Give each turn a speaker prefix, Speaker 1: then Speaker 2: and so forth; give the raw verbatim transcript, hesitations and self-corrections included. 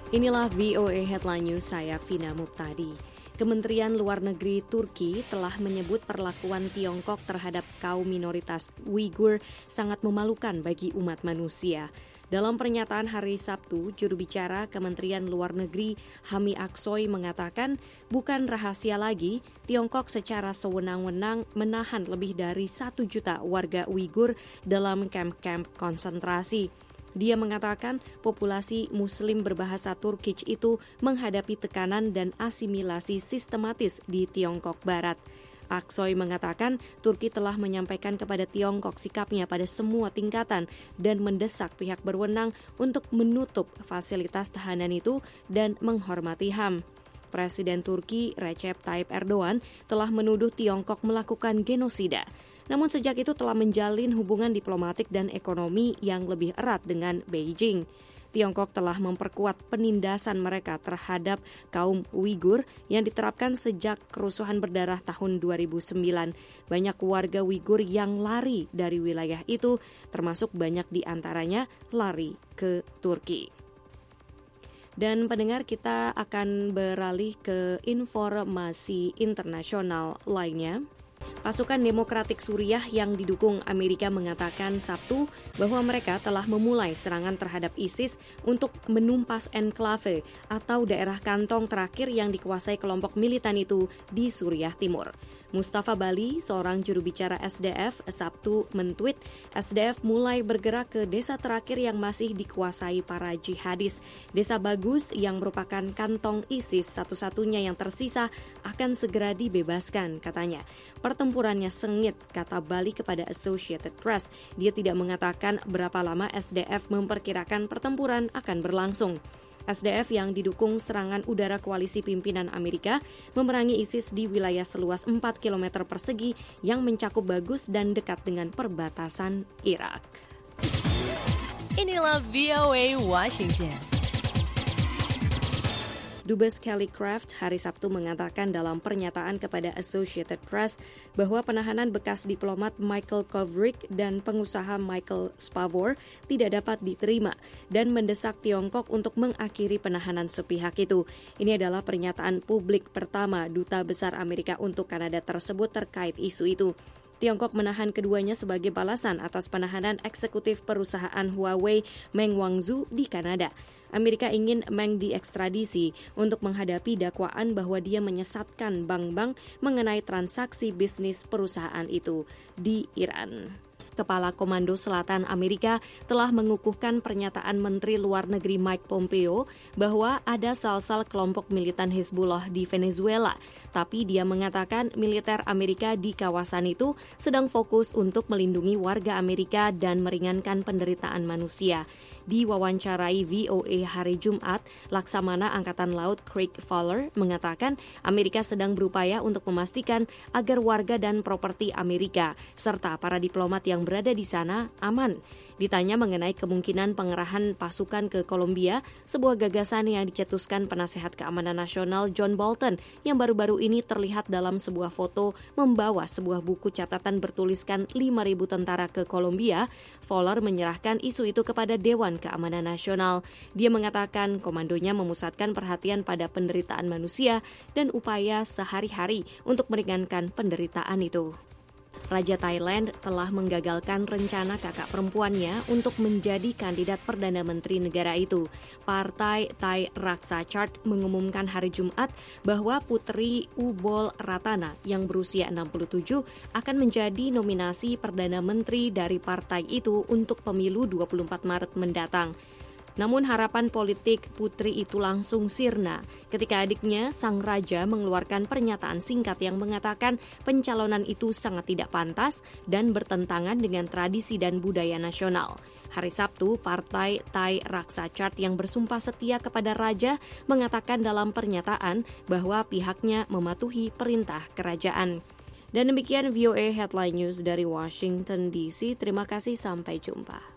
Speaker 1: Inilah V O A Headline News, saya Vina Muptadi. Kementerian Luar Negeri Turki telah menyebut perlakuan Tiongkok terhadap kaum minoritas Uighur sangat memalukan bagi umat manusia. Dalam pernyataan hari Sabtu, juru bicara Kementerian Luar Negeri Hami Aksoy mengatakan bukan rahasia lagi Tiongkok secara sewenang-wenang menahan lebih dari satu juta warga Uighur dalam kamp-kamp konsentrasi. Dia mengatakan populasi Muslim berbahasa Turkic itu menghadapi tekanan dan asimilasi sistematis di Tiongkok Barat. Aksoy mengatakan Turki telah menyampaikan kepada Tiongkok sikapnya pada semua tingkatan dan mendesak pihak berwenang untuk menutup fasilitas tahanan itu dan menghormati H A M. Presiden Turki Recep Tayyip Erdogan telah menuduh Tiongkok melakukan genosida. Namun sejak itu telah menjalin hubungan diplomatik dan ekonomi yang lebih erat dengan Beijing. Tiongkok telah memperkuat penindasan mereka terhadap kaum Uighur yang diterapkan sejak kerusuhan berdarah tahun dua ribu sembilan. Banyak warga Uighur yang lari dari wilayah itu, termasuk banyak di antaranya lari ke Turki. Dan pendengar, kita akan beralih ke informasi internasional lainnya. Pasukan Demokratik Suriah yang didukung Amerika mengatakan Sabtu bahwa mereka telah memulai serangan terhadap ISIS untuk menumpas enklave atau daerah kantong terakhir yang dikuasai kelompok militan itu di Suriah Timur. Mustafa Bali, seorang juru bicara S D F, Sabtu mentweet S D F mulai bergerak ke desa terakhir yang masih dikuasai para jihadis. Desa Bagus yang merupakan kantong ISIS satu-satunya yang tersisa akan segera dibebaskan, katanya. Pertempurannya sengit, kata Bali kepada Associated Press. Dia tidak mengatakan berapa lama S D F memperkirakan pertempuran akan berlangsung. S D F yang didukung serangan udara koalisi pimpinan Amerika memerangi ISIS di wilayah seluas empat kilometer persegi yang mencakup Bagus dan dekat dengan perbatasan Irak.
Speaker 2: Inilah V O A Washington.
Speaker 1: Dubes Kelly Craft hari Sabtu mengatakan dalam pernyataan kepada Associated Press bahwa penahanan bekas diplomat Michael Kovrig dan pengusaha Michael Spavor tidak dapat diterima dan mendesak Tiongkok untuk mengakhiri penahanan sepihak itu. Ini adalah pernyataan publik pertama Duta Besar Amerika untuk Kanada tersebut terkait isu itu. Tiongkok menahan keduanya sebagai balasan atas penahanan eksekutif perusahaan Huawei Meng Wanzhou di Kanada. Amerika ingin Meng diekstradisi untuk menghadapi dakwaan bahwa dia menyesatkan bank-bank mengenai transaksi bisnis perusahaan itu di Iran. Kepala Komando Selatan Amerika telah mengukuhkan pernyataan Menteri Luar Negeri Mike Pompeo bahwa ada sel-sel kelompok militan Hezbollah di Venezuela, tapi dia mengatakan militer Amerika di kawasan itu sedang fokus untuk melindungi warga Amerika dan meringankan penderitaan manusia. Diwawancarai V O A hari Jumat, Laksamana Angkatan Laut Craig Fowler mengatakan Amerika sedang berupaya untuk memastikan agar warga dan properti Amerika serta para diplomat yang berada di sana aman. Ditanya mengenai kemungkinan pengerahan pasukan ke Kolombia, sebuah gagasan yang dicetuskan penasehat keamanan nasional John Bolton yang baru-baru ini terlihat dalam sebuah foto membawa sebuah buku catatan bertuliskan lima ribu tentara ke Kolombia, Fowler menyerahkan isu itu kepada Dewan Keamanan Nasional. Dia mengatakan komandonya memusatkan perhatian pada penderitaan manusia dan upaya sehari-hari untuk meringankan penderitaan itu. Raja Thailand telah menggagalkan rencana kakak perempuannya untuk menjadi kandidat Perdana Menteri negara itu. Partai Thai Raksa Chart mengumumkan hari Jumat bahwa Putri Ubol Ratana yang berusia enam puluh tujuh akan menjadi nominasi Perdana Menteri dari partai itu untuk pemilu dua puluh empat Maret mendatang. Namun harapan politik putri itu langsung sirna ketika adiknya, sang raja, mengeluarkan pernyataan singkat yang mengatakan pencalonan itu sangat tidak pantas dan bertentangan dengan tradisi dan budaya nasional. Hari Sabtu, Partai Thai Raksa Chart yang bersumpah setia kepada raja mengatakan dalam pernyataan bahwa pihaknya mematuhi perintah kerajaan. Dan demikian V O A Headline News dari Washington D C. Terima kasih, sampai jumpa.